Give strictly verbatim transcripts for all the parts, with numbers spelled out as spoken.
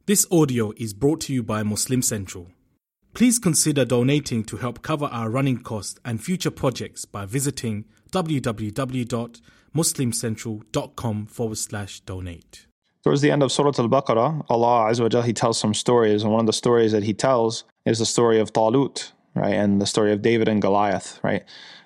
This audio is brought to you by Muslim Central. Please consider donating to help cover our running costs and future projects by visiting www.muslimcentral.com forward slash donate. Towards the end of Surah Al-Baqarah, Allah Azza wa Jal, He tells some stories, and one of the stories that He tells is the story of Talut, right, and the story of David and Goliath, right?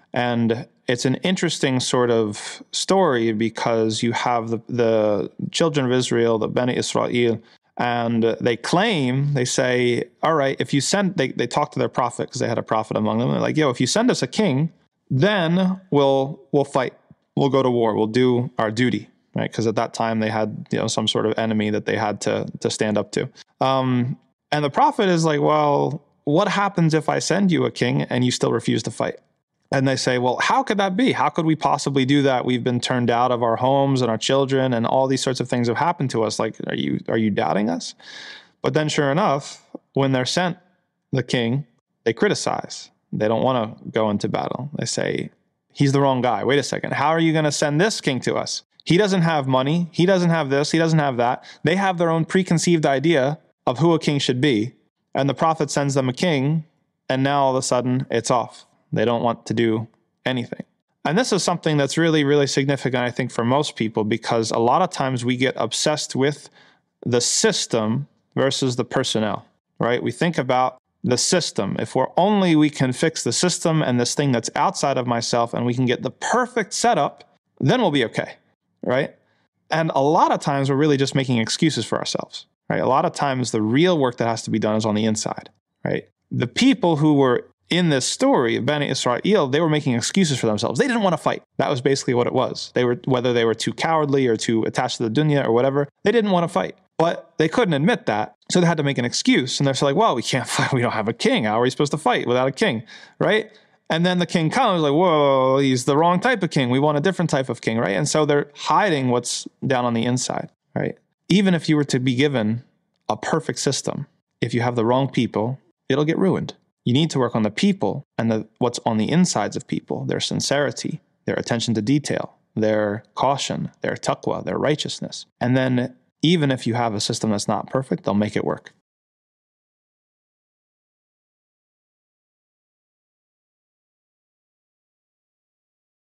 And it's an interesting sort of story because you have the, the children of Israel, the Bani Israel, and they claim, they say, all right, if you send, they, they talk to their prophet because they had a prophet among them. They're like, yo, if you send us a king, then we'll we'll fight. We'll go to war. We'll do our duty, right? Because at that time they had, you know, some sort of enemy that they had to to stand up to. Um, and the prophet is like, well, what happens if I send you a king and you still refuse to fight? And they say, well, how could that be? How could we possibly do that? We've been turned out of our homes and our children, and all these sorts of things have happened to us. Like, are you are you doubting us? But then sure enough, when they're sent the king, they criticize. They don't want to go into battle. They say, he's the wrong guy. Wait a second. How are you going to send this king to us? He doesn't have money. He doesn't have this. He doesn't have that. They have their own preconceived idea of who a king should be. And the prophet sends them a king, and now all of a sudden it's off. They don't want to do anything. And this is something that's really, really significant, I think, for most people, because a lot of times we get obsessed with the system versus the personnel, right? We think about the system. If we're only, we can fix the system and this thing that's outside of myself, and we can get the perfect setup, then we'll be okay, right? And a lot of times we're really just making excuses for ourselves, right? A lot of times the real work that has to be done is on the inside, right? The people who were in this story of Bani Israel, they were making excuses for themselves. They didn't want to fight. That was basically what it was. They were, whether they were too cowardly or too attached to the dunya or whatever, they didn't want to fight. But they couldn't admit that, so they had to make an excuse. And they're like, well, we can't fight. We don't have a king. How are we supposed to fight without a king, right? And then the king comes, like, whoa, he's the wrong type of king. We want a different type of king, right? And so they're hiding what's down on the inside, right? Even if you were to be given a perfect system, if you have the wrong people, it'll get ruined. You need to work on the people and the, what's on the insides of people, their sincerity, their attention to detail, their caution, their taqwa, their righteousness. And then even if you have a system that's not perfect, they'll make it work.